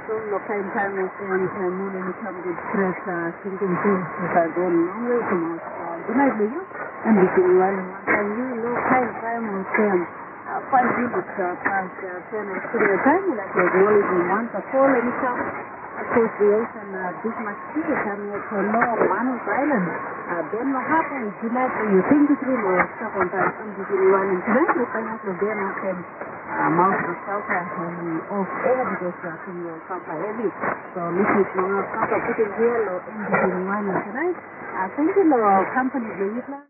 some local time and moon and some good press thinking things that are going long way from us. Good night, Leo. And we can run one time. You know, time on time. 5 minutes past 10 and 3 time. Like acknowledging one to call and some association big much bigger than no Manus Island. Then what happened? Tonight, you think it will stop on time. And you one and tonight, you find out the day after. Mount Masauka of air because you will come by heavy. So this is Mount Masauka putting here in the one tonight. Thank you, company.